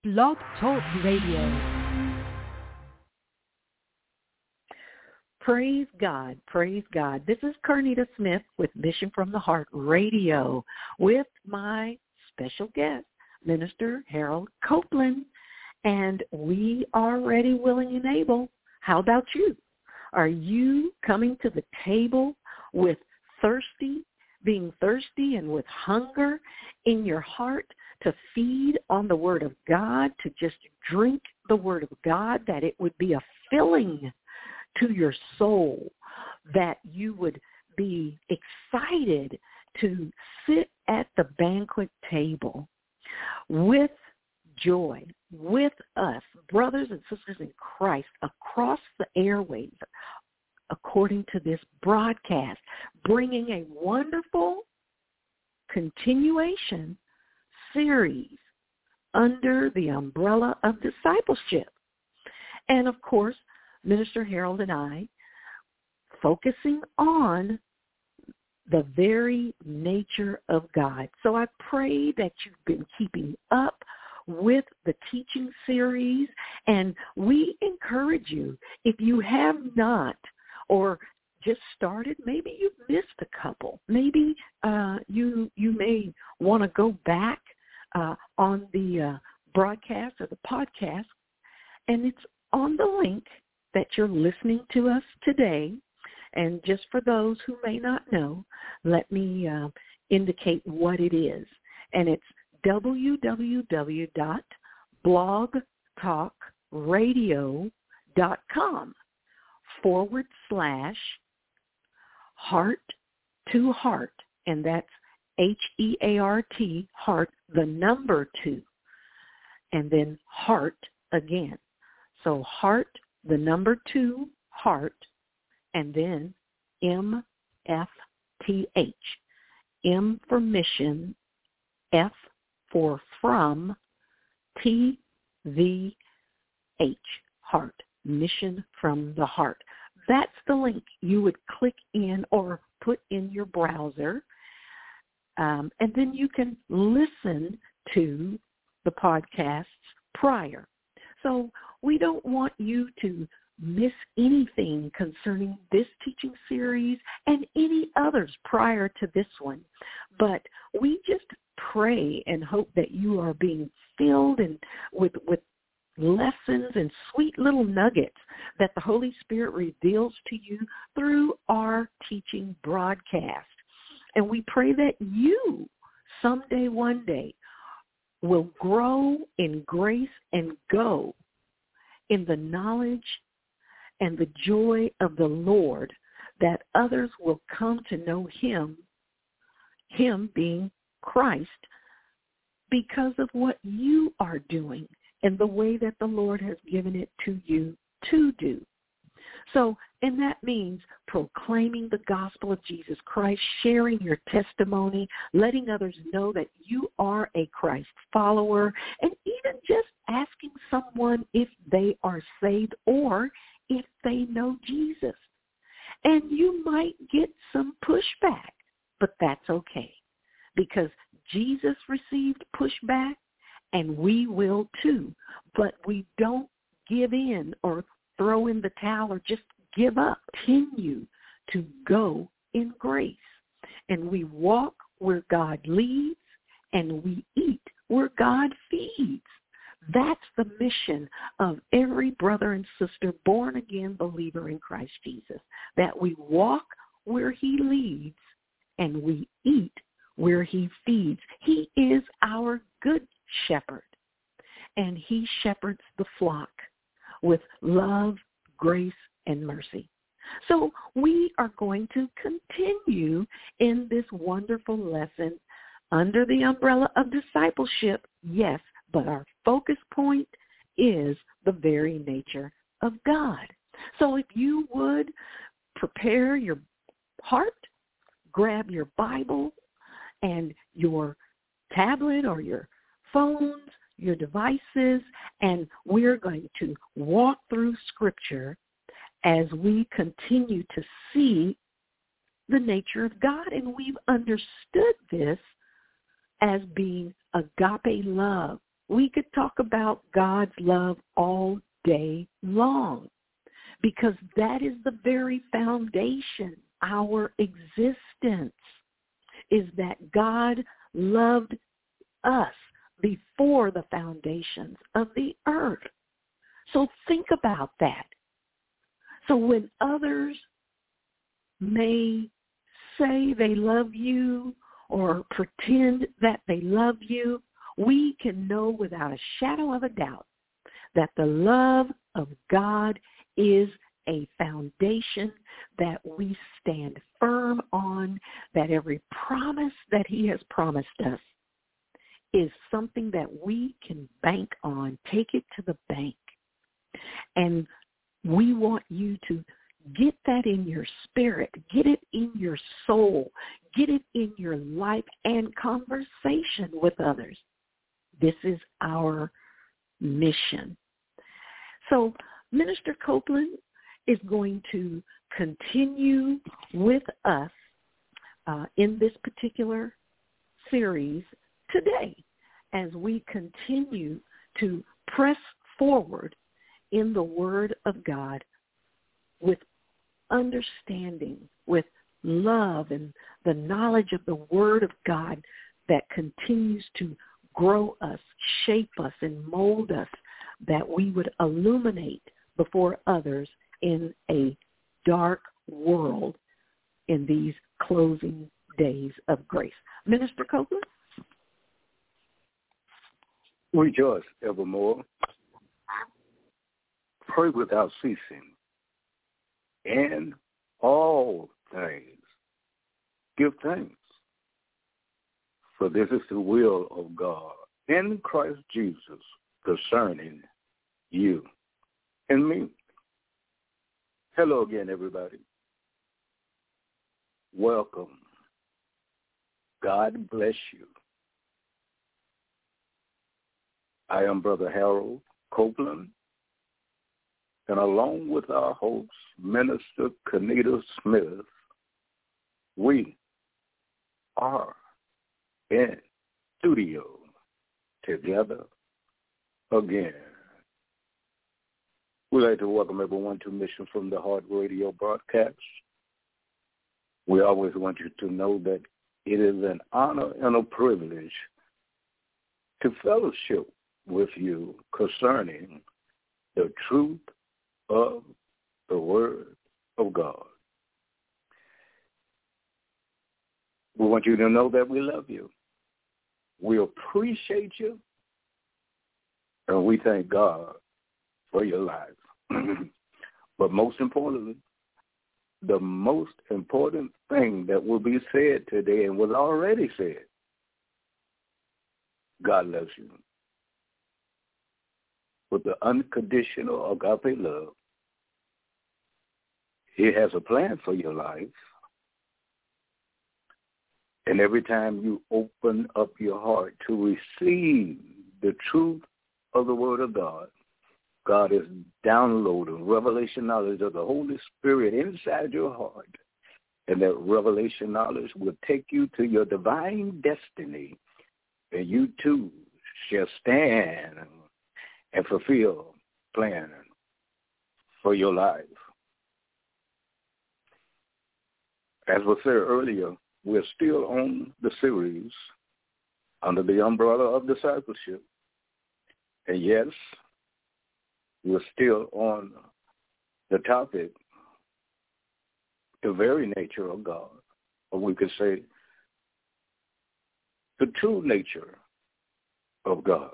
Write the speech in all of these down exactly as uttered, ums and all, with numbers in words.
Blog Talk Radio. Praise God, praise God. This is Carnita Smith with Mission from the Heart Radio with my special guest, Minister Harold Copeland. And we are ready, willing, and able. How about you? Are you coming to the table with thirsty, being thirsty and with hunger in your heart to feed on the Word of God, to just drink the Word of God, that it would be a filling to your soul, that you would be excited to sit at the banquet table with joy, with us, brothers and sisters in Christ, across the airwaves, according to this broadcast, bringing a wonderful continuation series under the umbrella of discipleship. And of course, Minister Harold and I focusing on the very nature of God. So I pray that you've been keeping up with the teaching series, and we encourage you, if you have not or just started, maybe you've missed a couple. Maybe uh, you you may want to go back uh, on the uh, broadcast or the podcast, and it's on the link that you're listening to us today. And just for those who may not know, let me uh, indicate what it is. And it's www.blogtalkradio.com forward slash heart to heart. And that's H E A R T, heart, the number two, and then heart again. So heart, the number two, heart, and then M F T H. M for mission, F for from, T V H, heart, mission from the heart. That's the link you would click in or put in your browser, um, and then you can listen to the podcasts prior. So we don't want you to miss anything concerning this teaching series and any others prior to this one. But we just pray and hope that you are being filled and with, with lessons and sweet little nuggets that the Holy Spirit reveals to you through our teaching broadcast. And we pray that you someday, one day, will grow in grace and go in the knowledge and the joy of the Lord, that others will come to know him, him being Christ, because of what you are doing and the way that the Lord has given it to you to do. So, and that means proclaiming the gospel of Jesus Christ, sharing your testimony, letting others know that you are a Christ follower, and even just asking someone if they are saved or if they know Jesus. And you might get some pushback, but that's okay, because Jesus received pushback, and we will too. But we don't give in or throw in the towel or just give up. Continue to go in grace. And we walk where God leads, and we eat where God feeds. That's the mission of every brother and sister born-again believer in Christ Jesus, that we walk where he leads and we eat where he feeds. He is our good shepherd, and he shepherds the flock with love, grace, and mercy. So we are going to continue in this wonderful lesson under the umbrella of discipleship, yes, but our focus point is the very nature of God. So if you would prepare your heart, grab your Bible and your tablet or your phones, your devices, and we're going to walk through Scripture as we continue to see the nature of God. And we've understood this as being agape love, We could talk about God's love all day long because that is the very foundation, our existence, is that God loved us before the foundations of the earth. So think about that. So when others may say they love you or pretend that they love you, we can know without a shadow of a doubt that the love of God is a foundation that we stand firm on, that every promise that he has promised us is something that we can bank on, take it to the bank. And we want you to get that in your spirit, get it in your soul, get it in your life and conversation with others. This is our mission. So Minister Copeland is going to continue with us uh, in this particular series today as we continue to press forward in the Word of God with understanding, with love and the knowledge of the Word of God that continues to grow us, shape us, and mold us, that we would illuminate before others in a dark world in these closing days of grace. Minister Copeland? Rejoice evermore. Pray without ceasing. In all things, give thanks. For this is the will of God in Christ Jesus concerning you and me. Hello again, everybody. Welcome. God bless you. I am Brother Harold Copeland, and along with our host, Minister Kenita Smith, we are in studio together again. We'd like to welcome everyone to Mission from the Heart radio broadcast. We always want you to know that it is an honor and a privilege to fellowship with you concerning the truth of the Word of God. We want you to know that we love you. We appreciate you, and we thank God for your lives. But most importantly, the most important thing that will be said today and was already said, God loves you. With the unconditional agape love, he has a plan for your life. And every time you open up your heart to receive the truth of the Word of God, God is downloading revelation knowledge of the Holy Spirit inside your heart. And that revelation knowledge will take you to your divine destiny. And you too shall stand and fulfill plan for your life. As was said earlier, we're still on the series under the umbrella of discipleship. And yes, we're still on the topic, the very nature of God, or we could say the true nature of God.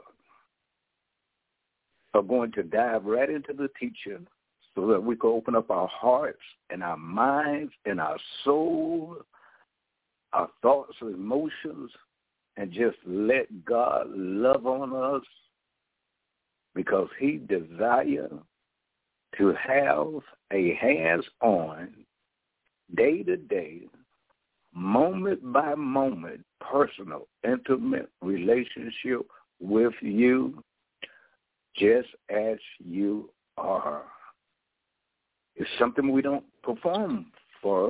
I'm going to dive right into the teaching so that we can open up our hearts and our minds and our soul, our thoughts and emotions, and just let God love on us, because he desires to have a hands-on, day-to-day, moment-by-moment, personal, intimate relationship with you, just as you are. It's something we don't perform for,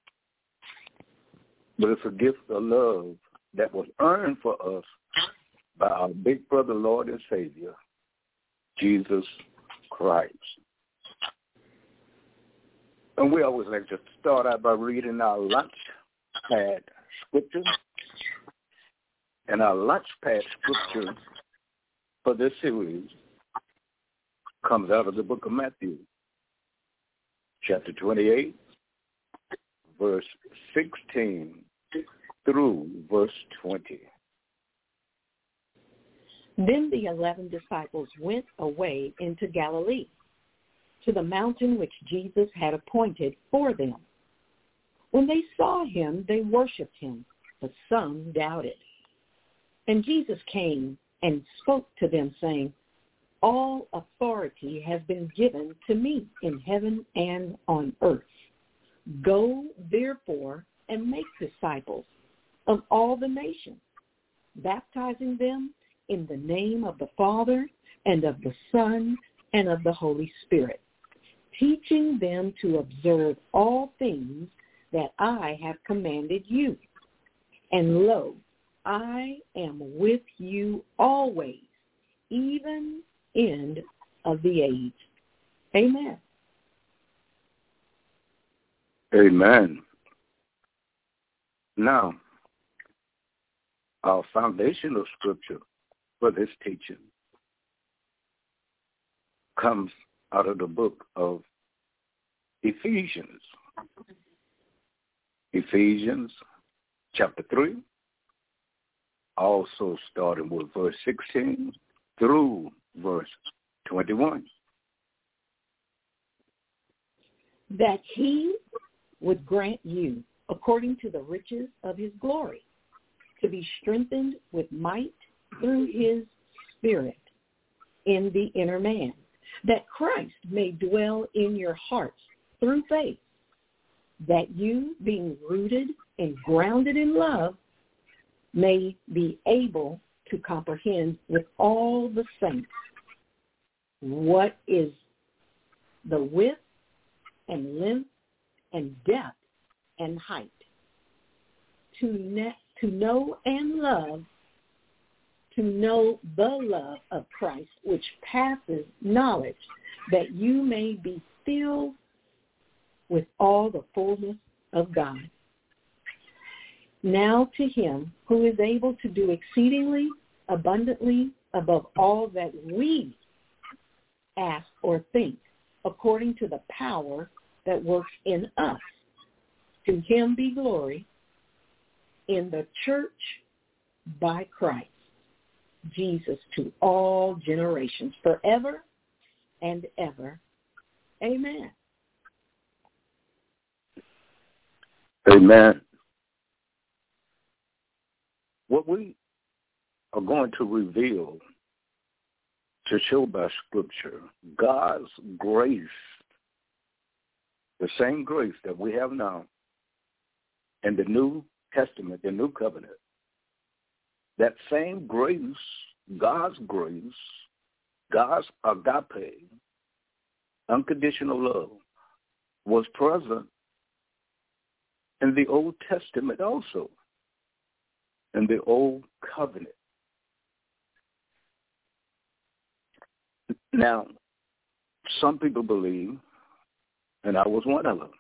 but it's a gift of love that was earned for us by our big brother, Lord and Savior, Jesus Christ. And we always like to start out by reading our lunch pad scripture. And our lunch pad scripture for this series comes out of the book of Matthew, chapter twenty-eight, verse sixteen through verse twenty. Then the eleven disciples went away into Galilee, to the mountain which Jesus had appointed for them. When they saw him, they worshipped him, but some doubted. And Jesus came and spoke to them, saying, All authority has been given to me in heaven and on earth. Go, therefore, and make disciples of all the nations, baptizing them in the name of the Father and of the Son and of the Holy Spirit, teaching them to observe all things that I have commanded you. And lo, I am with you always, even end of the age. Amen. Amen. Now, our foundational scripture for this teaching comes out of the book of Ephesians. Ephesians chapter three, also starting with verse sixteen through verse twenty-one. That he would grant you, according to the riches of his glory, to be strengthened with might through his Spirit in the inner man, that Christ may dwell in your hearts through faith, that you, being rooted and grounded in love, may be able to comprehend with all the saints what is the width and length and depth and height, to, ne- to know and love, to know the love of Christ, which passes knowledge, that you may be filled with all the fullness of God. Now to him who is able to do exceedingly abundantly above all that we ask or think, according to the power that works in us. To him be glory in the church by Christ Jesus to all generations, forever and ever. Amen. Amen. What we are going to reveal to show by Scripture, God's grace, the same grace that we have now in the New Testament, the New Covenant, that same grace, God's grace, God's agape, unconditional love, was present in the Old Testament also, in the Old Covenant. Now, some people believe, and I was one of them,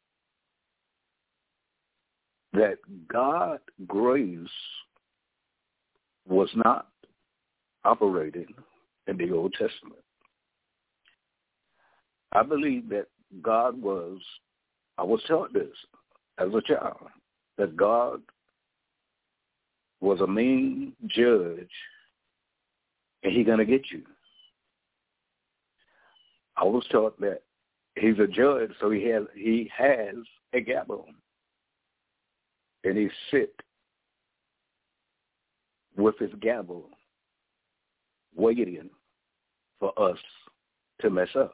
that God's grace was not operating in the Old Testament. I believe that God was, I was taught this as a child, that God was a mean judge and he's going to get you. I was taught that he's a judge, so he has, he has a gavel. And he sit with his gavel waiting for us to mess up.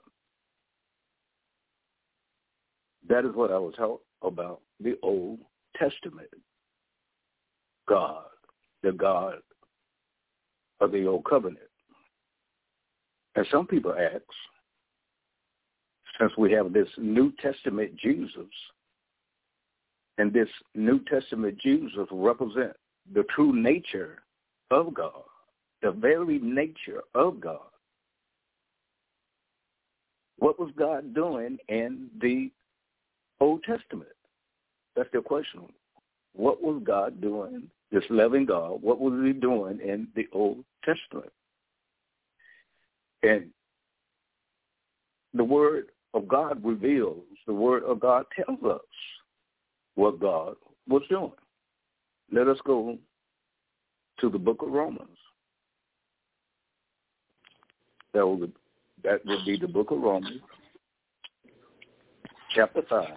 That is what I was taught about the Old Testament. God, the God of the Old Covenant. And some people ask, since we have this New Testament Jesus, and this New Testament Jesus represent the true nature of God, the very nature of God. What was God doing in the Old Testament? That's the question. What was God doing, this loving God, what was he doing in the Old Testament? And the Word of God reveals, the Word of God tells us what God was doing. Let us go to the book of Romans. That would, that would be the book of Romans, chapter five,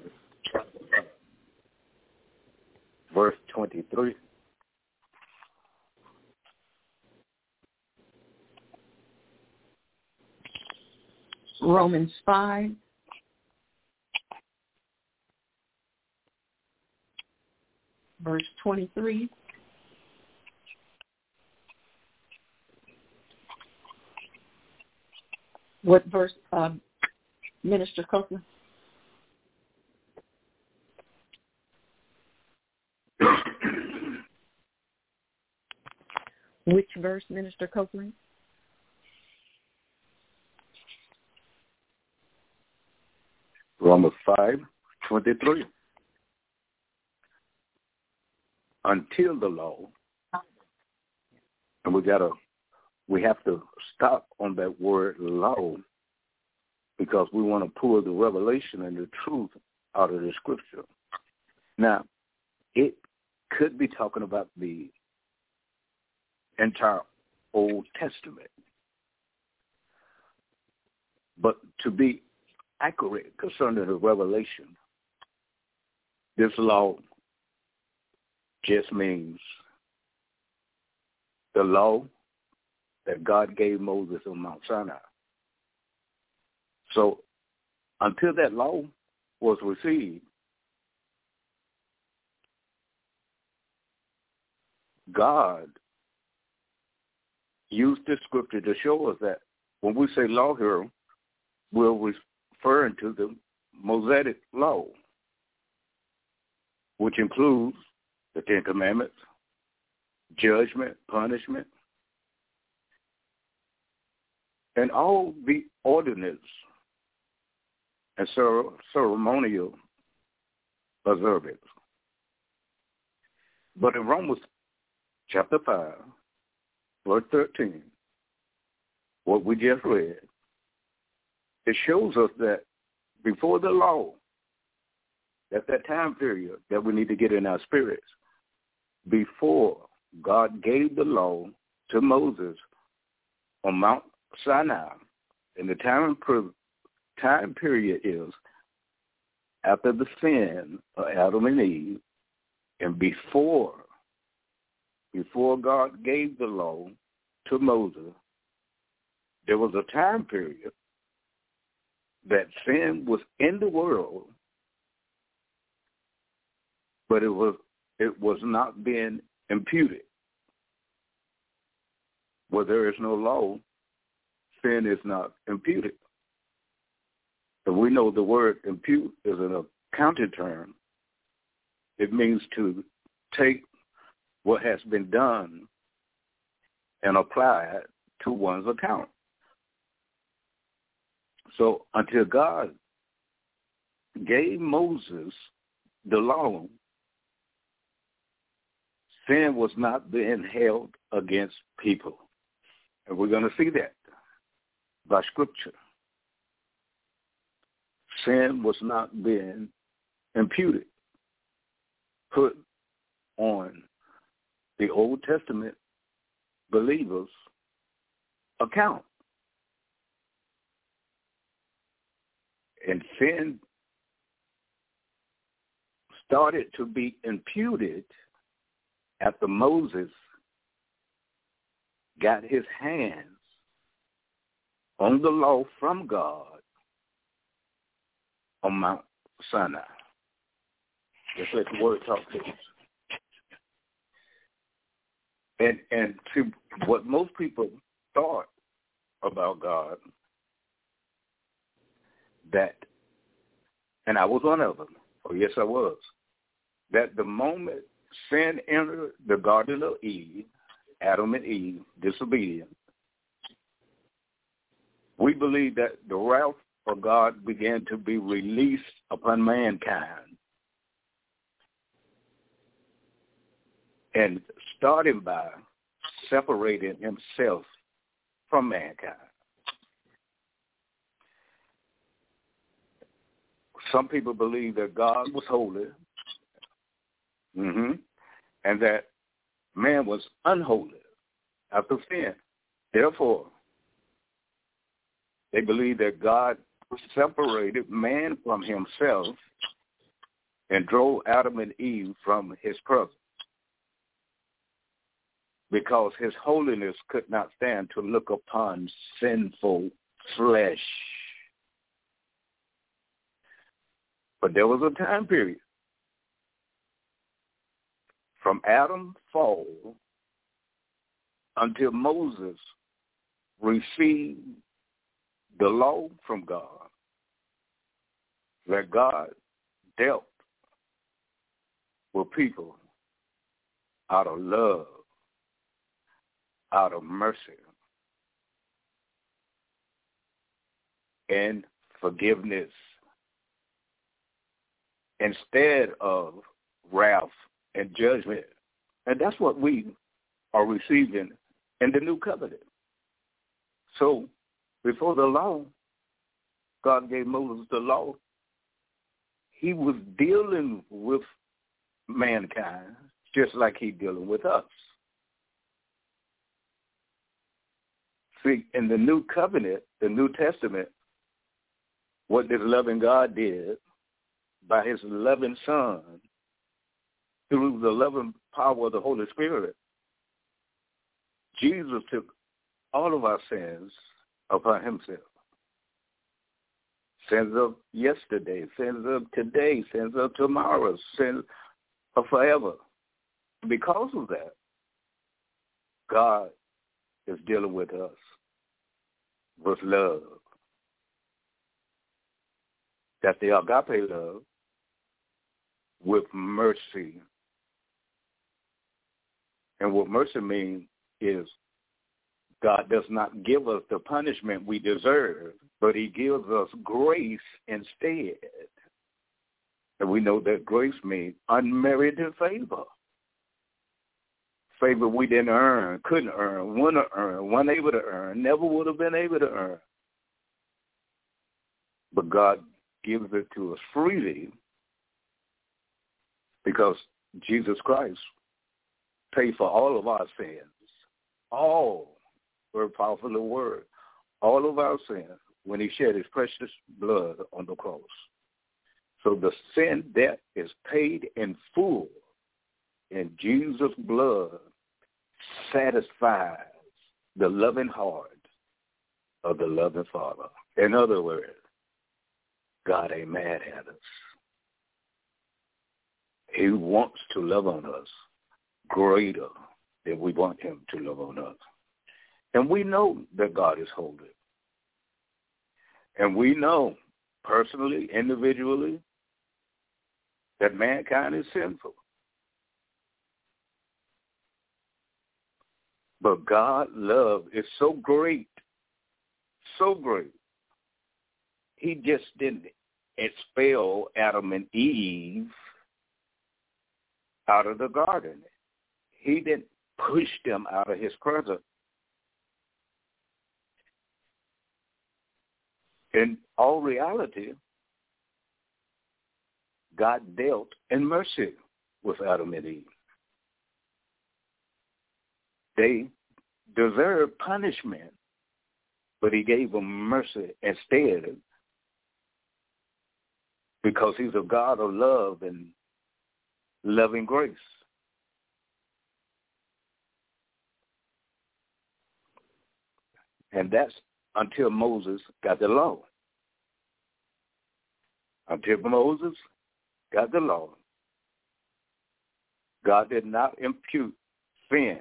verse twenty-three. Romans five, verse twenty-three. What verse, uh, Minister Copeland? Which verse, Minister Copeland? Romans five, twenty-three. Until the law, and we gotta, we have to stop on that word law because we want to pull the revelation and the truth out of the scripture. Now, it could be talking about the entire Old Testament, but to be accurate concerning the revelation, this law just means the law that God gave Moses on Mount Sinai. So until that law was received, God used this scripture to show us that when we say law here, we're referring to the Mosaic law, which includes the Ten Commandments, judgment, punishment, and all the ordinance and ceremonial observance. But in Romans chapter five, verse thirteen, what we just read, it shows us that before the law, at that time period that we need to get in our spirits, before God gave the law to Moses on Mount Sinai, and the time, time period is after the sin of Adam and Eve, and before, before God gave the law to Moses, there was a time period that sin was in the world, but it was it was not being imputed. Where there is no law, sin is not imputed. So we know the word impute is an accounting term. It means to take what has been done and apply it to one's account. So until God gave Moses the law, sin was not being held against people. And we're going to see that by Scripture. Sin was not being imputed, put on the Old Testament believers' account. And sin started to be imputed after Moses got his hands on the law from God on Mount Sinai. Just let the word talk to us. And, and to what most people thought about God, that, and I was one of them, oh yes I was, that the moment sin entered the Garden of Eden, Adam and Eve, disobedient, we believe that the wrath of God began to be released upon mankind. And starting by separating himself from mankind. Some people believe that God was holy, mm-hmm, and that man was unholy after sin. Therefore, they believe that God separated man from himself and drove Adam and Eve from his presence because his holiness could not stand to look upon sinful flesh. But there was a time period from Adam's fall until Moses received the law from God, that God dealt with people out of love, out of mercy, and forgiveness, instead of wrath and judgment. And that's what we are receiving in the new covenant. So before the law, God gave Moses the law. He was dealing with mankind just like he's dealing with us. See, in the new covenant, the New Testament, what this loving God did by his loving Son, through the loving power of the Holy Spirit, Jesus took all of our sins upon himself. Sins of yesterday, sins of today, sins of tomorrow, sins of forever. Because of that, God is dealing with us with love. That's the agape love, with mercy. And what mercy means is God does not give us the punishment we deserve, but he gives us grace instead. And we know that grace means unmerited favor. Favor we didn't earn, couldn't earn, wouldn't earn, weren't able to earn, never would have been able to earn. But God gives it to us freely because Jesus Christ paid for all of our sins. All. Very powerful word. All of our sins when he shed his precious blood on the cross. So the sin debt is paid in full, and Jesus' blood satisfies the loving heart of the loving Father. In other words, God ain't mad at us. He wants to love on us greater than we want him to love on us. And we know that God is holy. And we know personally, individually, that mankind is sinful. But God's love is so great, so great. He just didn't expel Adam and Eve out of the garden. He didn't push them out of his presence. In all reality, God dealt in mercy with Adam and Eve. They deserved punishment, but he gave them mercy instead because he's a God of love and loving grace. And that's until Moses got the law. Until Moses got the law, God did not impute sins.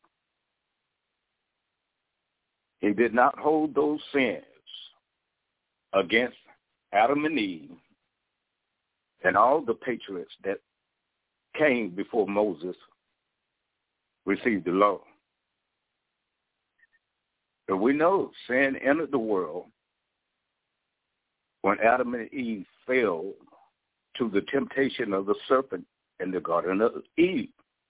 He did not hold those sins against Adam and Eve and all the patriots that came before Moses received the law. And we know sin entered the world when Adam and Eve fell to the temptation of the serpent in the Garden of Eve.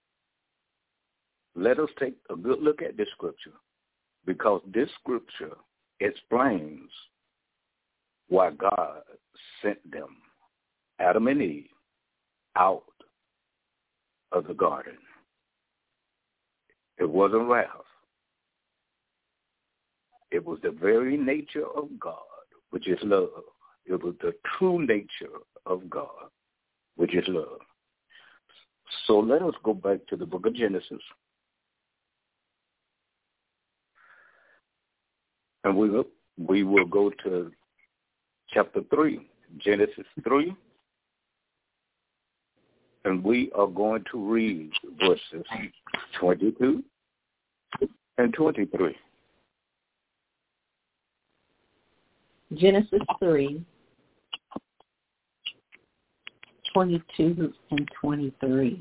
Let us take a good look at this scripture, because this scripture explains why God sent them, Adam and Eve, out of the garden. It wasn't wrath. It was the very nature of God, which is love. It was the true nature of God, which is love. So let us go back to the book of Genesis. And we will, we will go to chapter three, Genesis three. And we are going to read verses twenty-two and twenty-three. Genesis three, twenty-two and twenty-three.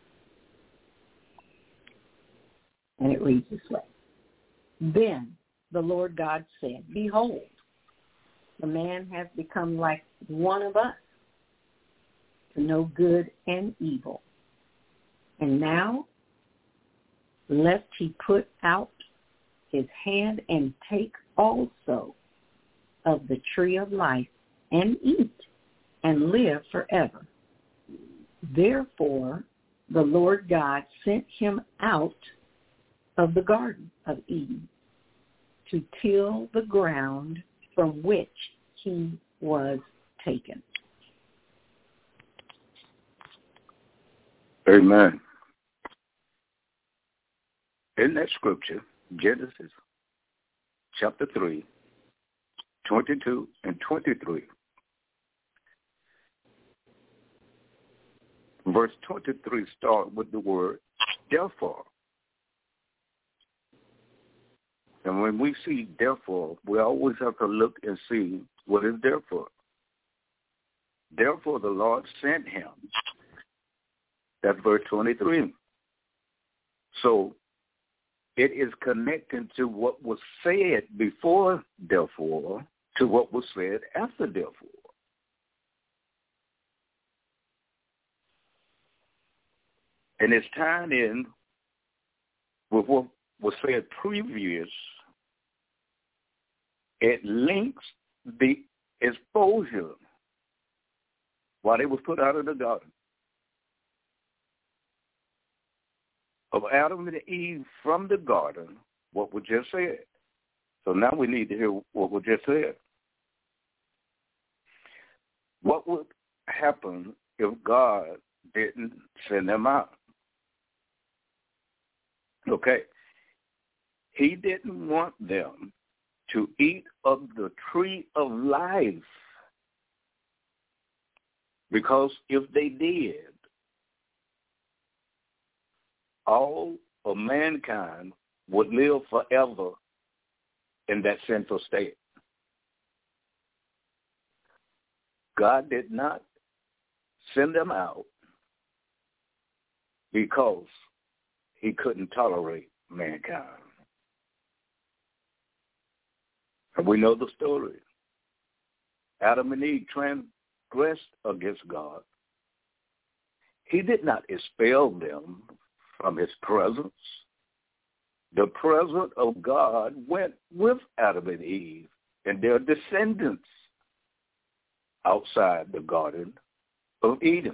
And it reads this way. Then the Lord God said, Behold, the man has become like one of us, to know good and evil. And now, lest he put out his hand and take also of the tree of life and eat and live forever. Therefore, the Lord God sent him out of the Garden of Eden to till the ground from which he was taken. Amen. In that scripture, Genesis chapter three, twenty-two and twenty-three, verse twenty-three starts with the word therefore. And when we see therefore, we always have to look and see what is therefore. Therefore the Lord sent him. That's verse twenty-three. So it is connected to what was said before therefore to what was said after therefore. And it's tied in with what was said previous. It links the exposure while they was put out of the garden of Adam and Eve from the garden, what was just said. So now we need to hear what was just said. What would happen if God didn't send them out? Okay. He didn't want them to eat of the tree of life, because if they did, all of mankind would live forever in that sinful state. God did not send them out because he couldn't tolerate mankind. And we know the story. Adam and Eve transgressed against God. He did not expel them from his presence. The presence of God went with Adam and Eve and their descendants outside the Garden of Eden.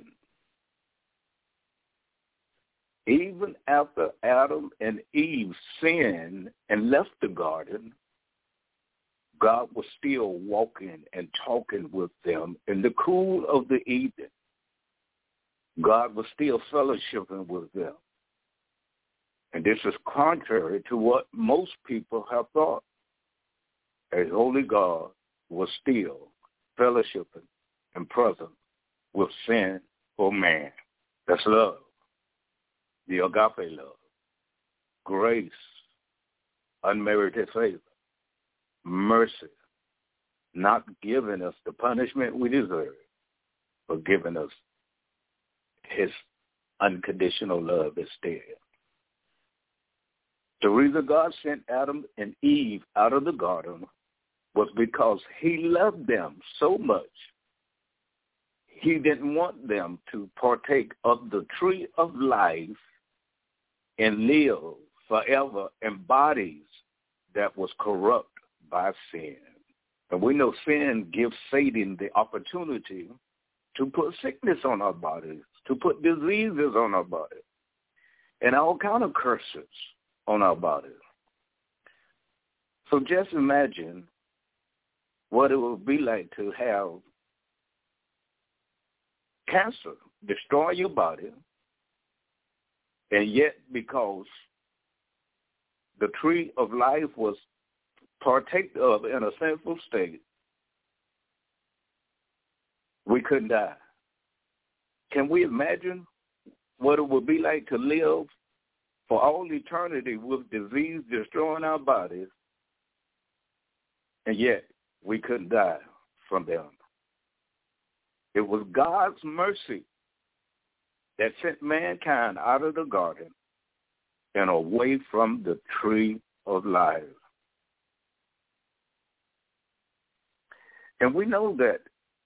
Even after Adam and Eve sinned and left the garden, God was still walking and talking with them in the cool of the evening. God was still fellowshipping with them. And this is contrary to what most people have thought. A holy God was still fellowshipping and present with sin or man. That's love. The agape love. Grace. Unmerited favor. Mercy. Not giving us the punishment we deserve, but giving us his unconditional love instead. The reason God sent Adam and Eve out of the garden was because he loved them so much. He didn't want them to partake of the tree of life and live forever in bodies that was corrupt by sin. And we know sin gives Satan the opportunity to put sickness on our bodies, to put diseases on our bodies, and all kind of curses on our bodies. So just imagine what it would be like to have cancer destroy your body, and yet because the tree of life was partaked of in a sinful state, we couldn't die. Can we imagine what it would be like to live for all eternity with disease destroying our bodies, and yet we couldn't die from them? It was God's mercy that sent mankind out of the garden and away from the tree of life. And we know that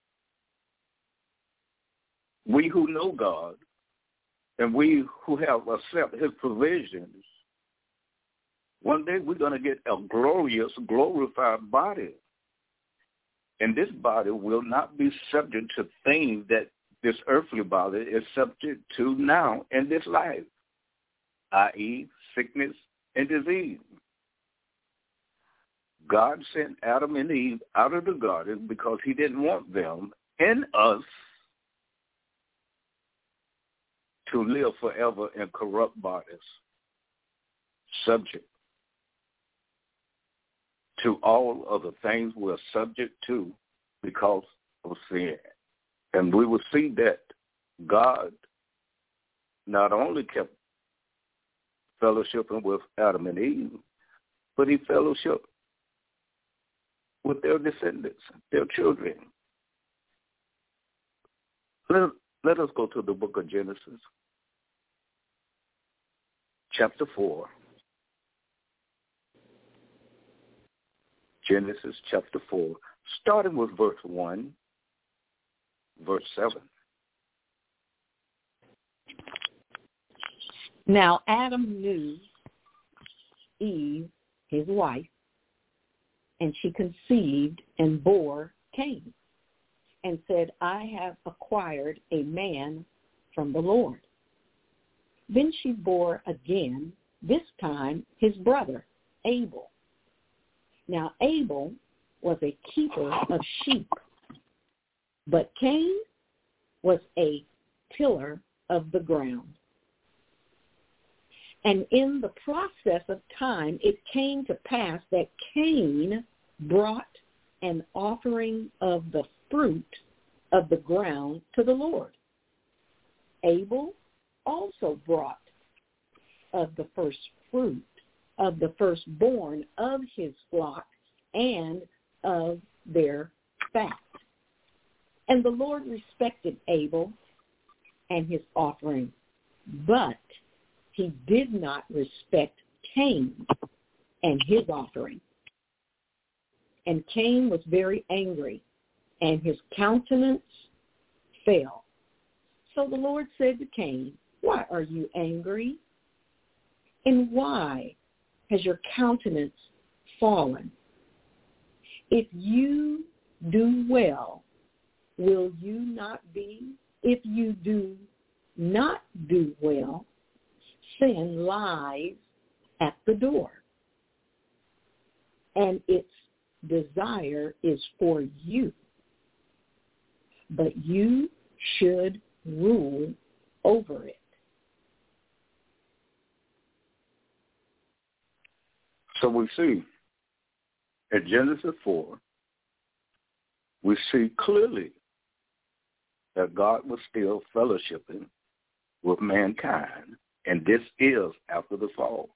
we who know God and we who have accepted his provisions, one day we're going to get a glorious, glorified body. And this body will not be subject to things that this earthly body is subject to now in this life, that is sickness and disease. God sent Adam and Eve out of the garden because he didn't want them in us to live forever in corrupt bodies, subject to all of the things we're subject to because of sin. And we will see that God not only kept fellowshipping with Adam and Eve, but he fellowshiped with their descendants, their children. Let, let us go to the book of Genesis, chapter four. Genesis chapter four, starting with verse one, verse seven. Now Adam knew Eve, his wife, and she conceived and bore Cain, and said, I have acquired a man from the Lord. Then she bore again, this time his brother, Abel. Now Abel was a keeper of sheep, but Cain was a tiller of the ground. And in the process of time, it came to pass that Cain brought an offering of the fruit of the ground to the Lord. Abel also brought of the first fruit of the firstborn of his flock and of their fat. And the Lord respected Abel and his offering, but he did not respect Cain and his offering. And Cain was very angry, and his countenance fell. So the Lord said to Cain, why are you angry? And why has your countenance fallen? If you do well, will you not be? If you do not do well, sin lies at the door, and its desire is for you, but you should rule over it. So we see in Genesis four, we see clearly that God was still fellowshipping with mankind, and this is after the fall.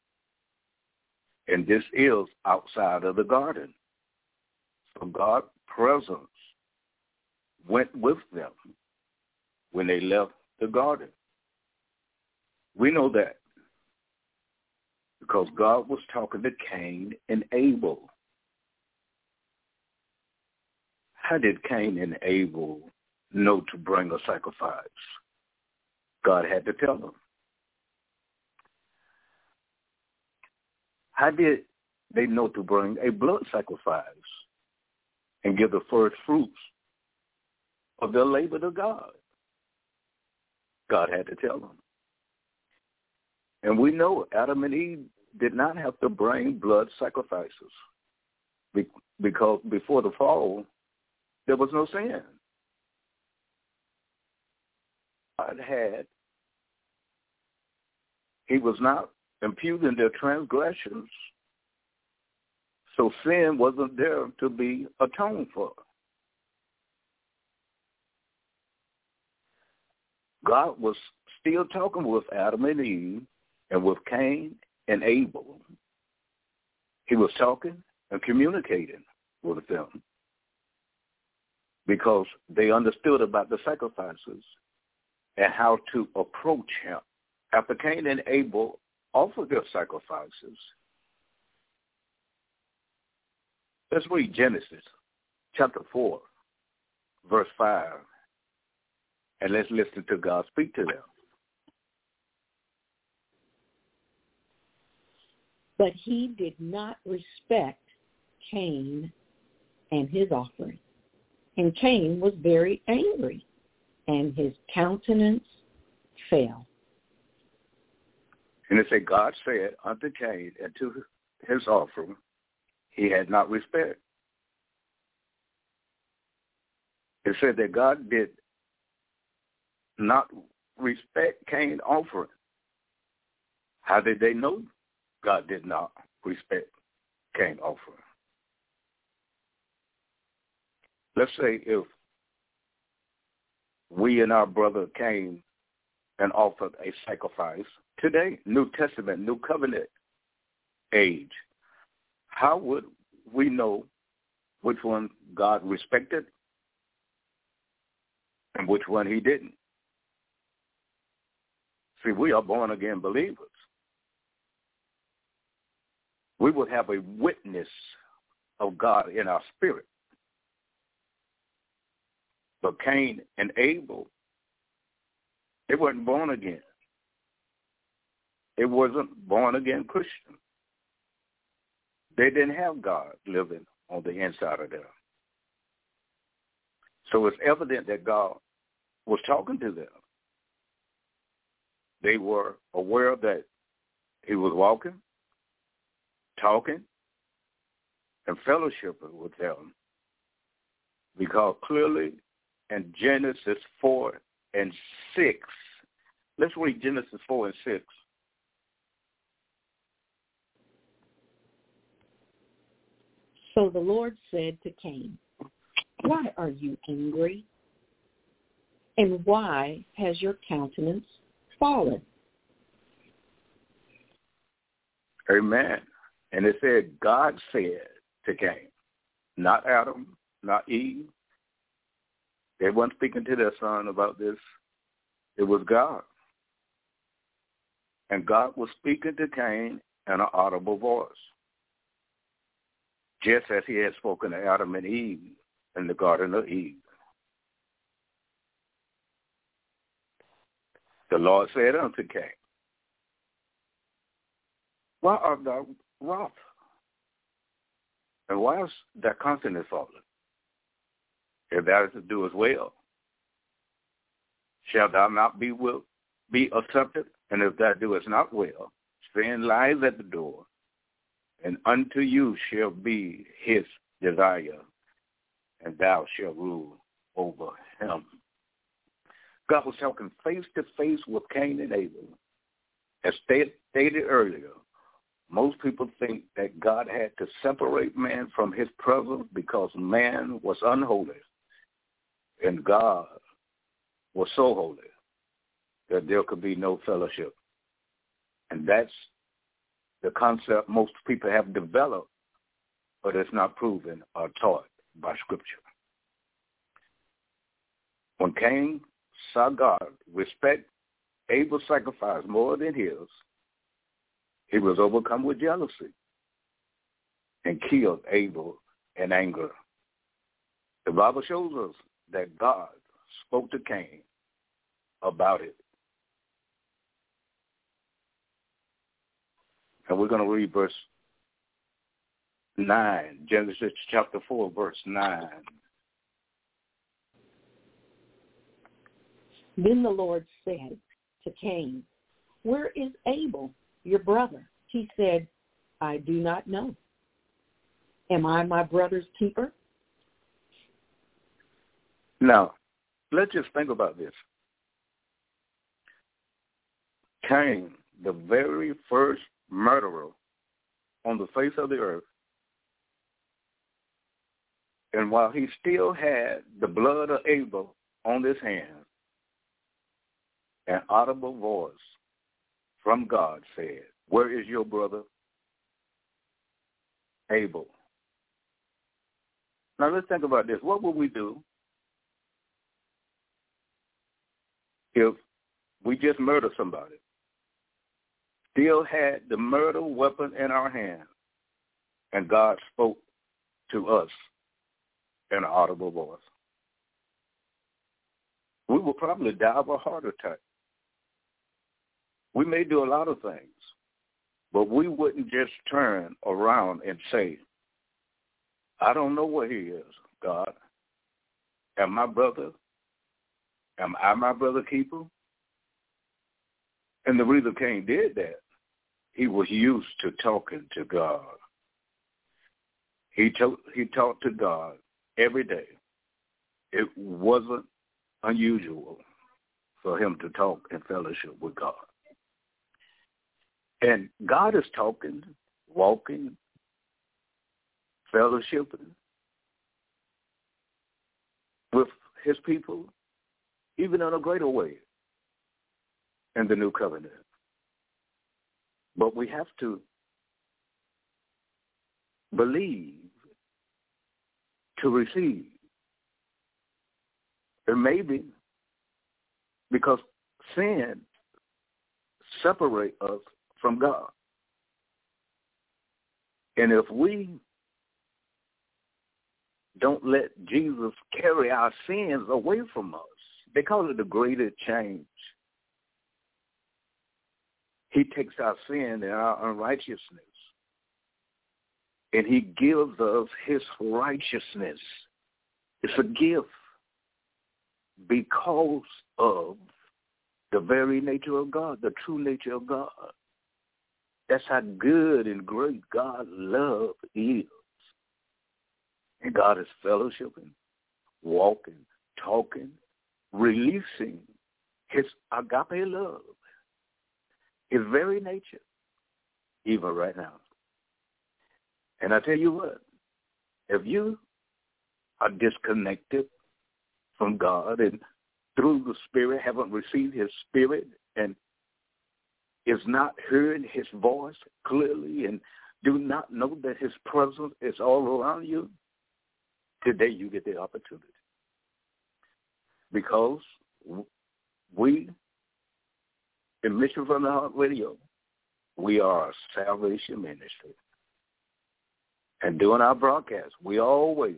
And this is outside of the garden. So God's presence went with them when they left the garden. We know that because God was talking to Cain and Abel. How did Cain and Abel know to bring a sacrifice? God had to tell them. How did they know to bring a blood sacrifice and give the first fruits of their labor to God? God had to tell them. And we know Adam and Eve did not have to bring blood sacrifices because before the fall, there was no sin. God had, he was not imputing their transgressions, so sin wasn't there to be atoned for. God was still talking with Adam and Eve and with Cain and Abel. He was talking and communicating with them because they understood about the sacrifices and how to approach him. After Cain and Abel offered their sacrifices, let's read Genesis chapter four, verse five, and let's listen to God speak to them. But he did not respect Cain and his offering. And Cain was very angry, and his countenance fell. And it said, God said unto Cain and to his offering, he had not respect. It said that God did not respect Cain's offering. How did they know God did not respect Cain's offering? Let's say if we and our brother came and offered a sacrifice today, New Testament, New Covenant age, how would we know which one God respected and which one he didn't? See, we are born-again believers. We would have a witness of God in our spirit. But Cain and Abel, they weren't born again. It wasn't born-again Christian. They didn't have God living on the inside of them. So it's evident that God was talking to them. They were aware that he was walking, talking, and fellowshipping with them, because clearly in Genesis four and six, let's read Genesis four and six. So the Lord said to Cain, why are you angry? And why has your countenance fallen? Amen. And it said, God said to Cain, not Adam, not Eve. They weren't speaking to their son about this. It was God. And God was speaking to Cain in an audible voice, just as he had spoken to Adam and Eve in the Garden of Eden. The Lord said unto Cain, why art thou wroth? And why is thy countenance fallen? If thou is to do as well, shalt thou not be will be accepted? And if thou doest not well, sin lies at the door, and unto you shall be his desire, and thou shalt rule over him. God was talking face to face with Cain and Abel. As stated earlier, most people think that God had to separate man from his presence because man was unholy, and God was so holy that there could be no fellowship. And that's the concept most people have developed, but it's not proven or taught by Scripture. When Cain saw God respect Abel's sacrifice more than his, He was overcome with jealousy and killed Abel in anger. The Bible shows us that God spoke to Cain about it. And we're going to read verse nine, Genesis chapter four, verse nine. Then the Lord said to Cain, "Where is Abel, your brother?" He said, "I do not know. Am I my brother's keeper?" Now, let's just think about this. Cain, the very first murderer on the face of the earth, and while he still had the blood of Abel on his hands, an audible voice from God said, "Where is your brother Abel?" Now let's think about this. What would we do if we just murdered somebody, still had the murder weapon in our hand, and God spoke to us in an audible voice? We would probably die of a heart attack. We may do a lot of things, but we wouldn't just turn around and say, "I don't know where he is, God. Am my brother? Am I my brother keeper?" And the reason Cain did that, he was used to talking to God. He, to, he talked to God every day. It wasn't unusual for him to talk in fellowship with God. And God is talking, walking, fellowshipping with his people, even in a greater way in the new covenant. But we have to believe to receive. And maybe because sin separates us from God. And if we don't let Jesus carry our sins away from us, they call it the greater change. He takes our sin and our unrighteousness, and he gives us his righteousness. It's a gift because of the very nature of God, the true nature of God. That's how good and great God's love is. And God is fellowshipping, walking, talking, releasing his agape love, his very nature, even right now. And I tell you what, if you are disconnected from God and through the Spirit haven't received his Spirit and is not hearing his voice clearly and do not know that his presence is all around you, today you get the opportunity. Because we, in Mission from the Heart Radio, we are a salvation ministry. And during our broadcast, we always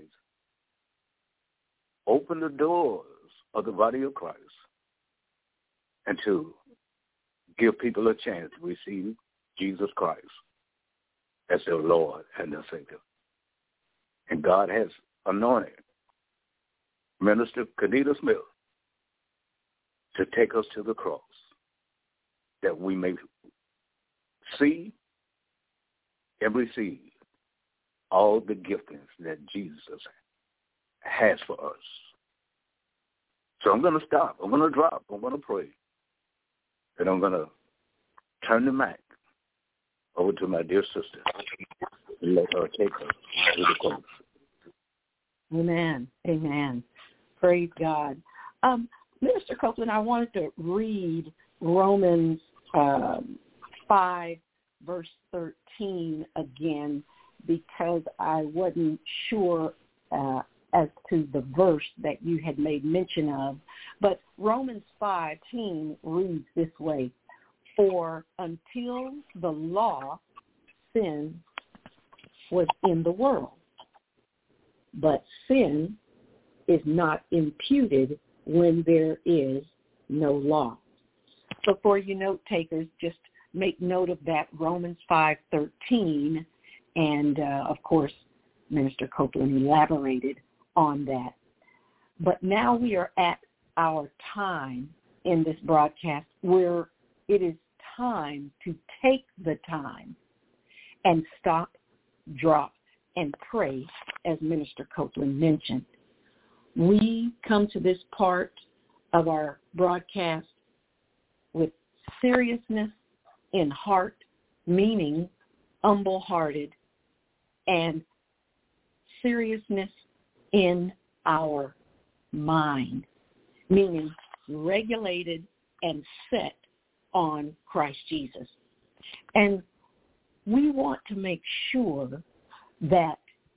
open the doors of the body of Christ and to give people a chance to receive Jesus Christ as their Lord and their Savior. And God has anointed Minister Kenita Smith to take us to the cross that we may see and receive all the giftings that Jesus has for us. So I'm going to stop. I'm going to drop. I'm going to pray. And I'm going to turn the mic over to my dear sister and let her take us to the cross. Amen. Amen. Praise God. Um, Minister Copeland, I wanted to read Romans um, five, verse thirteen again, because I wasn't sure uh, as to the verse that you had made mention of. But Romans five ten reads this way: For until the law, sin was in the world. But sin is not imputed when there is no law. So for you note takers, just make note of that, Romans five thirteen, and uh, of course, Minister Copeland elaborated on that. But now we are at our time in this broadcast where it is time to take the time and stop, drop, and pray, as Minister Copeland mentioned. We come to this part of our broadcast with seriousness in heart, meaning humble-hearted, and seriousness in our mind, meaning regulated and set on Christ Jesus. And we want to make sure that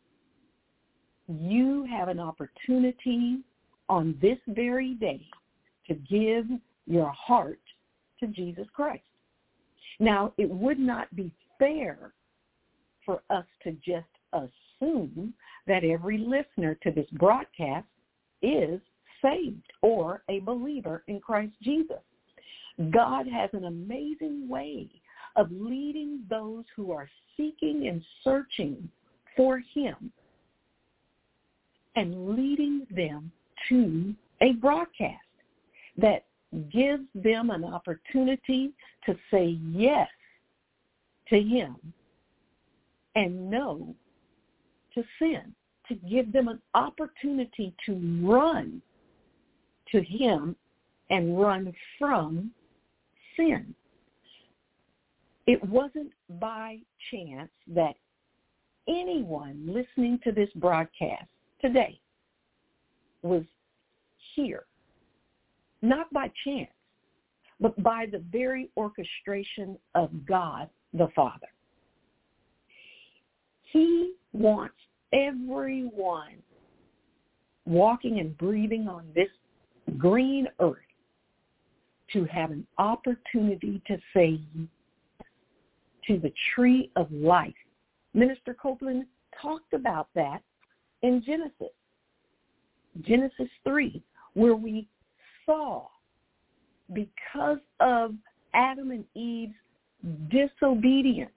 you have an opportunity on this very day to give your heart to Jesus Christ. Now, it would not be fair for us to just assume that every listener to this broadcast is saved or a believer in Christ Jesus. God has an amazing way of leading those who are seeking and searching for him and leading them to a broadcast that gives them an opportunity to say yes to him and no to sin, to give them an opportunity to run to him and run from sin. It wasn't by chance that anyone listening to this broadcast today was here. Not by chance, but by the very orchestration of God the Father. He wants everyone walking and breathing on this green earth to have an opportunity to say to the tree of life. Minister Copeland talked about that in Genesis, Genesis three, where we saw, because of Adam and Eve's disobedience,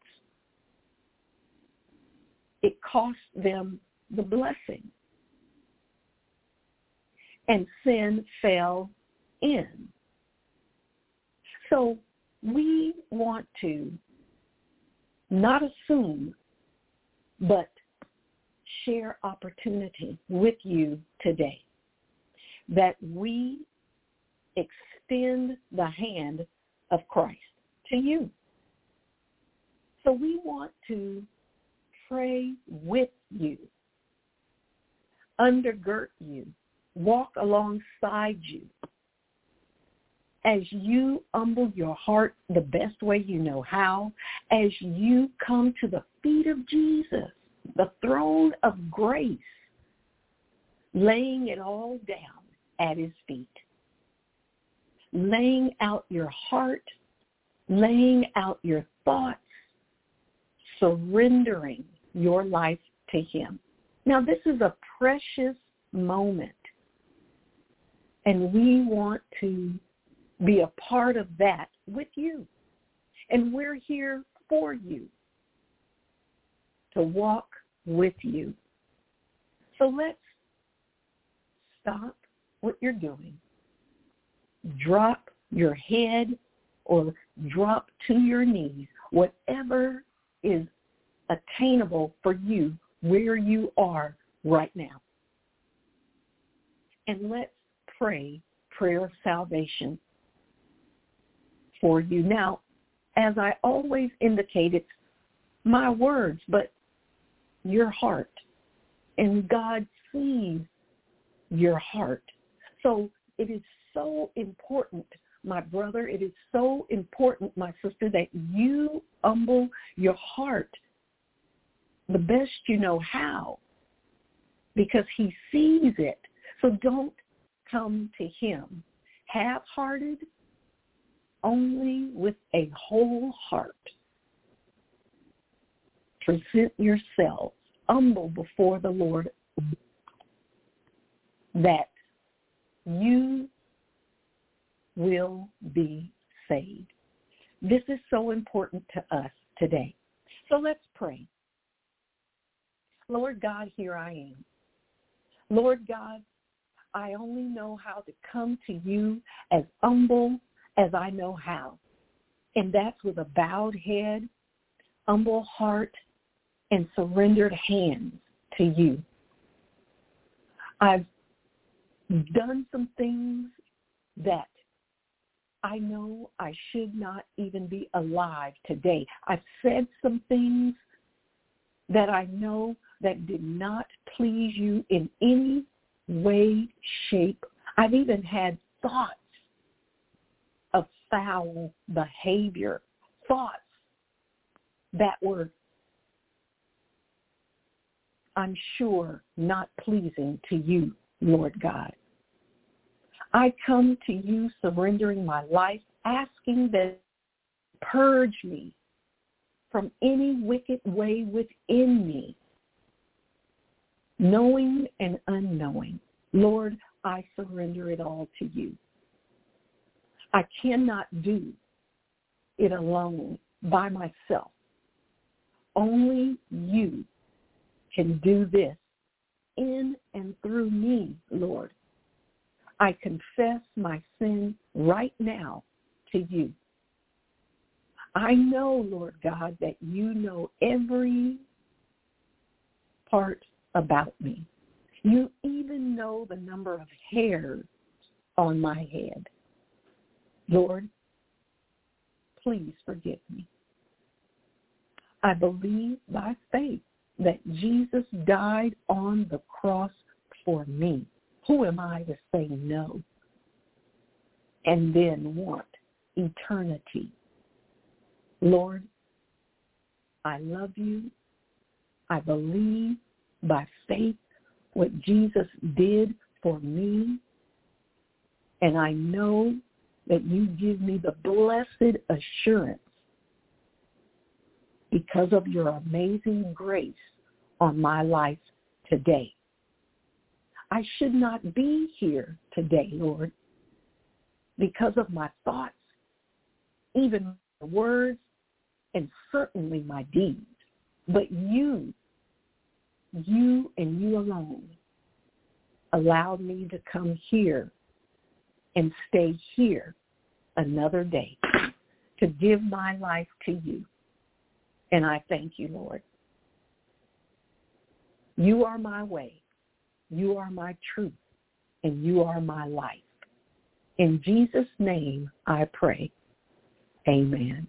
it cost them the blessing. And sin fell in. So we want to not assume, but share opportunity with you today that we extend the hand of Christ to you. So we want to pray with you, undergird you, walk alongside you as you humble your heart the best way you know how, as you come to the feet of Jesus, the throne of grace, laying it all down at his feet, laying out your heart, laying out your thoughts, surrendering your life to him. Now, this is a precious moment, and we want to be a part of that with you. And we're here for you, to walk with you. So let's stop what you're doing. Drop your head or drop to your knees, whatever is attainable for you where you are right now. And let's pray prayer of salvation for you. Now, as I always indicate, it's my words, but your heart. And God sees your heart. So it is so important, my brother, it is so important, my sister, that you humble your heart the best you know how, because he sees it. So don't come to him half-hearted, only with a whole heart present yourselves humble before the Lord, that you will be saved. This is so important to us today. So let's pray. Lord God, here I am. Lord God, I only know how to come to you as humble as I know how. And that's with a bowed head, humble heart, and surrendered hands to you. I've done some things that I know I should not even be alive today. I've said some things that I know that did not please you in any way, shape. I've even had thoughts of foul behavior, thoughts that were, I'm sure, not pleasing to you, Lord God. I come to you surrendering my life, asking that purge me from any wicked way within me, knowing and unknowing. Lord, I surrender it all to you. I cannot do it alone by myself. Only you can do this in and through me, Lord. I confess my sin right now to you. I know, Lord God, that you know every part about me. You even know the number of hairs on my head. Lord, please forgive me. I believe by faith that Jesus died on the cross for me. Who am I to say no and then want eternity? Lord, I love you. I believe by faith what Jesus did for me. And I know that you give me the blessed assurance because of your amazing grace on my life today. I should not be here today, Lord, because of my thoughts, even my words, and certainly my deeds. But you, you and you alone allowed me to come here and stay here another day to give my life to you. And I thank you, Lord. You are my way. You are my truth, and you are my life. In Jesus' name I pray. Amen.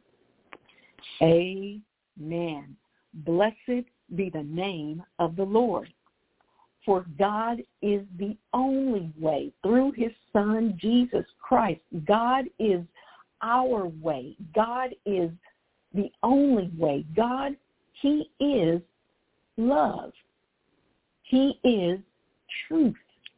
Amen. Blessed be the name of the Lord. For God is the only way through his Son, Jesus Christ. God is our way. God is the only way. God, he is love. He is truth.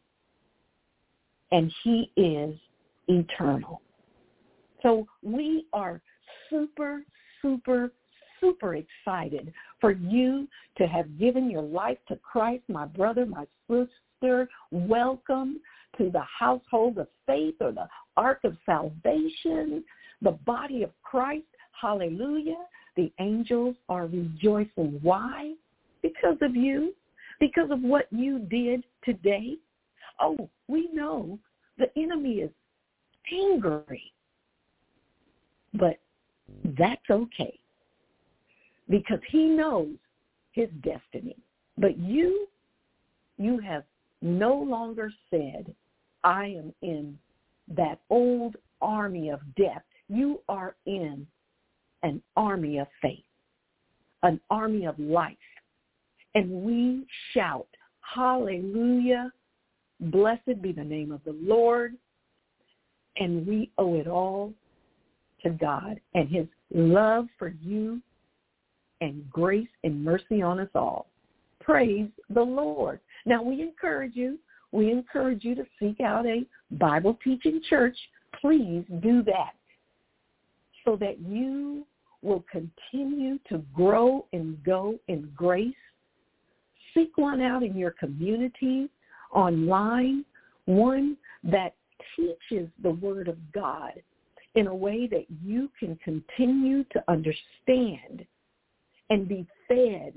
And he is eternal. So we are super, super, super excited for you to have given your life to Christ, my brother, my sister. Welcome to the household of faith, or the ark of salvation, the body of Christ. Hallelujah. The angels are rejoicing. Why? Because of you. Because of what you did today. Oh, we know the enemy is angry. But that's okay, because he knows his destiny. But you, you have no longer said, I am in that old army of death. You are in an army of faith, an army of life. And we shout, hallelujah, blessed be the name of the Lord. And we owe it all to God and his love for you and grace and mercy on us all. Praise the Lord. Now, we encourage you, we encourage you to seek out a Bible teaching church. Please do that. so that you will continue to grow and go in grace. Seek one out in your community, online, one that teaches the Word of God in a way that you can continue to understand and be fed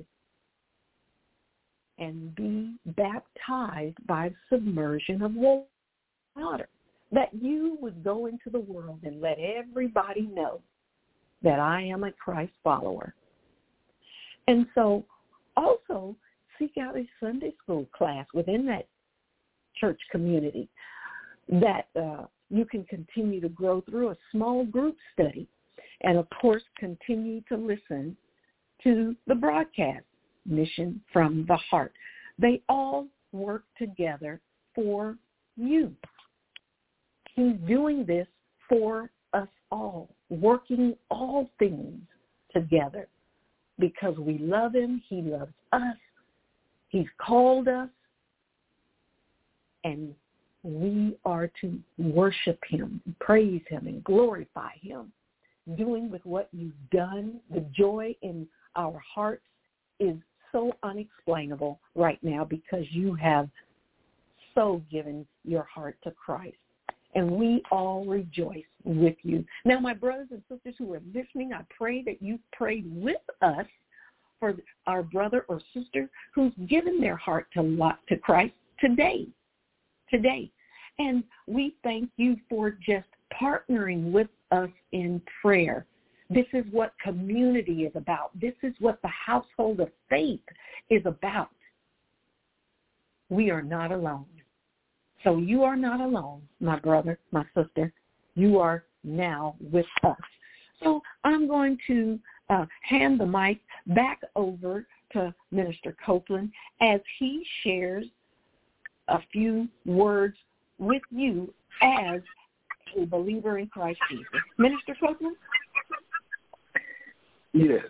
and be baptized by submersion of water. That you would go into the world and let everybody know that I am a Christ follower. And so also seek out a Sunday school class within that church community that uh, you can continue to grow through, a small group study, and of course continue to listen to the broadcast, Mission from the Heart. They all work together for you. He's doing this for us all, working all things together because we love him, he loves us, he's called us, and we are to worship him, praise him, and glorify him. Doing with what you've done, the joy in our hearts is so unexplainable right now because you have so given your heart to Christ. And we all rejoice with you. Now, my brothers and sisters who are listening, I pray that you prayed with us for our brother or sister who's given their heart to, to Christ today. Today. And we thank you for just partnering with us in prayer. This is what community is about. This is what the household of faith is about. We are not alone. So you are not alone, my brother, my sister. You are now with us. So I'm going to uh, hand the mic back over to Minister Copeland as he shares a few words with you as a believer in Christ Jesus. Minister Copeland? Yes.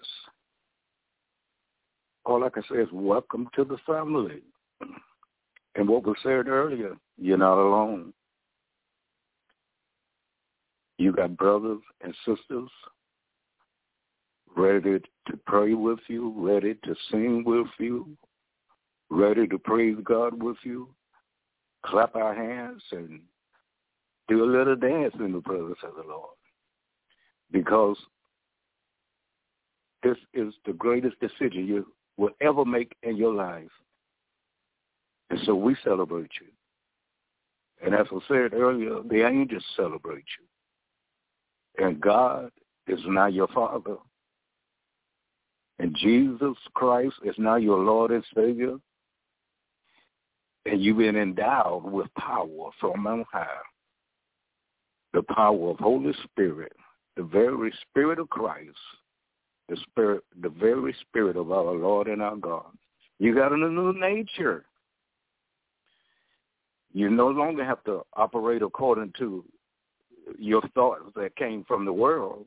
All I can say is welcome to the family. And what was said earlier, you're not alone. You got brothers and sisters ready to pray with you, ready to sing with you, ready to praise God with you, clap our hands and do a little dance in the presence of the Lord. Because this is the greatest decision you will ever make in your life. And so we celebrate you. And as I said earlier, the angels celebrate you. And God is now your Father. And Jesus Christ is now your Lord and Savior. And you've been endowed with power from on high. The power of Holy Spirit, the very Spirit of Christ, the Spirit, the very Spirit of our Lord and our God. You got a new nature. You no longer have to operate according to your thoughts that came from the world,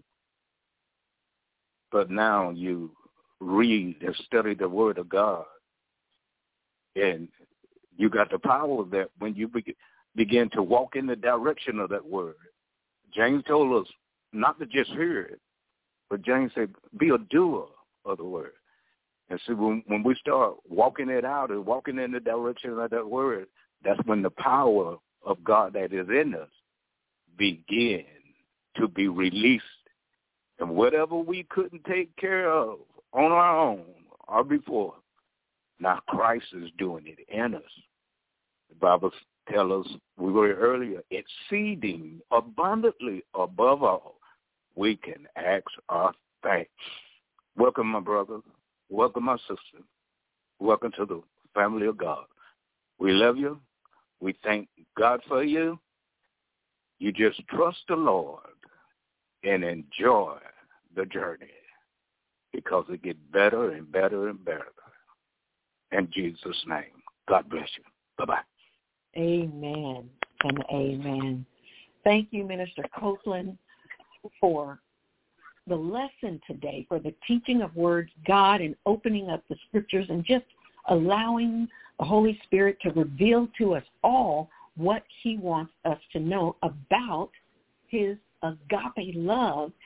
but now you read and study the Word of God, and you got the power of that when you be- begin to walk in the direction of that Word. James told us not to just hear it, but James said, be a doer of the Word. And so when, when we start walking it out and walking in the direction of that Word, that's when the power of God that is in us begin to be released. And whatever we couldn't take care of on our own or before, now Christ is doing it in us. The Bible tells us, we were earlier, exceeding abundantly above all we can ask or thank. Welcome, my brother. Welcome, my sister. Welcome to the family of God. We love you. We thank God for you. You just trust the Lord and enjoy the journey because it gets better and better and better. In Jesus' name, God bless you. Bye-bye. Amen and amen. Thank you, Minister Copeland, for the lesson today, for the teaching of words, God, and opening up the scriptures and just allowing the Holy Spirit to reveal to us all what he wants us to know about his agape love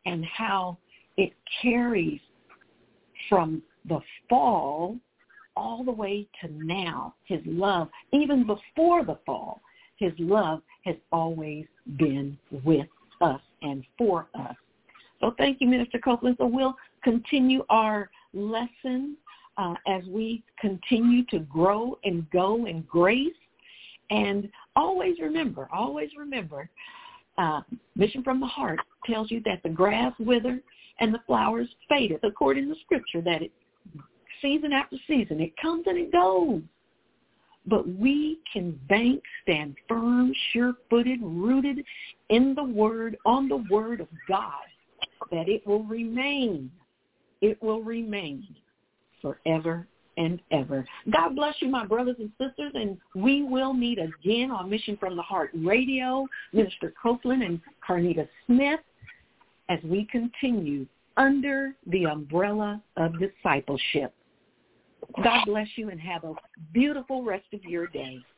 and how it carries from the fall all the way to now. His love, even before the fall, his love has always been with us and for us. So thank you, Minister Copeland. So we'll continue our lesson uh, as we continue to grow and go in grace. And always remember, always remember, uh, Mission from the Heart tells you that the grass withers and the flowers fadeth, according to Scripture, that it season after season, it comes and it goes. But we can bank, stand firm, sure-footed, rooted in the Word, on the Word of God, that it will remain. It will remain forever and ever. God bless you, my brothers and sisters, and we will meet again on Mission from the Heart Radio, Minister Copeland and Carnita Smith, as we continue under the umbrella of discipleship. God bless you and have a beautiful rest of your day.